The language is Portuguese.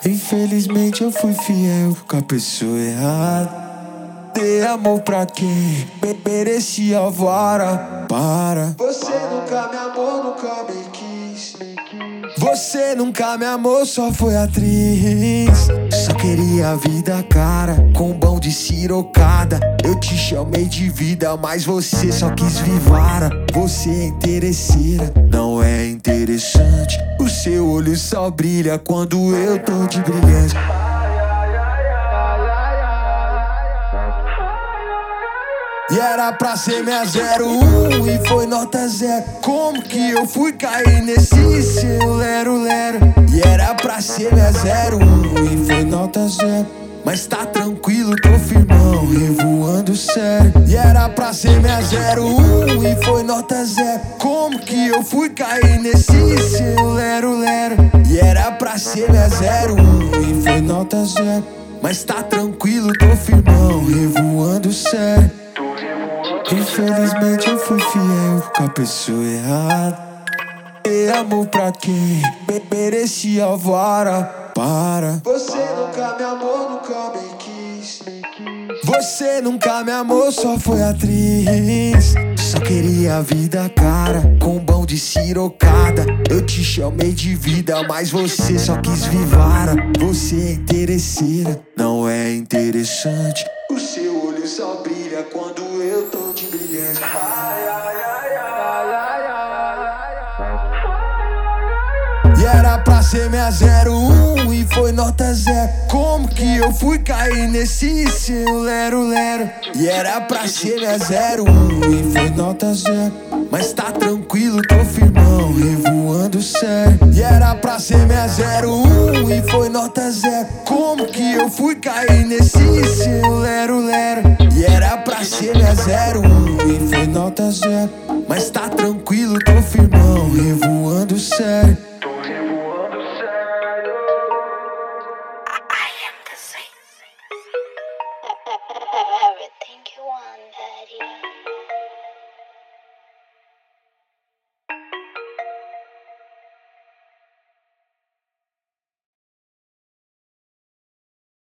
Infelizmente eu fui fiel com a pessoa errada. Dei amor pra quem merecia a vara. Para. Você nunca me amou, nunca me quis. Você nunca me amou, só foi atriz. Só queria a vida cara, com bom de sirocada. Eu te chamei de vida, mas você só quis vivara. Você é interesseira, não é interessante. O seu olho só brilha quando eu tô de brilhante. E era pra ser minha 01 e foi nota 0. Como que eu fui cair nesse seu lero-lero? E era pra ser minha 01 e foi nota 0. Mas tá tranquilo, tô firmão, revoando sério. E era pra ser minha 01 e foi nota 0. Como que eu fui cair nesse seu lero-lero? E era pra ser minha 01 e foi nota 0. Mas tá tranquilo, tô firmão, revoando sério. Infelizmente eu fui fiel com a pessoa errada. Dei amor pra quem merecia a vara. Para. Você nunca me amou, nunca me quis. Você nunca me amou, só foi atriz. Só queria a vida cara, com bom de sirocada. Eu te chamei de vida, mas você só quis vivara. Você é interesseira, não é interessante. O seu olho só brilha quando eu tô de brilhante. E era pra ser minha 01 e foi nota 0. Como que eu fui cair nesse seu lero-lero? E era pra ser minha 01 e foi nota 0. Mas tá tranquilo, tô firmão, revoando sério. E era pra ser minha 01 e foi nota 0. Como que eu fui cair nesse seu lero-lero? E era pra ser minha 01 e foi nota 0. Mas tá tranquilo, tô firmão, revoando sério.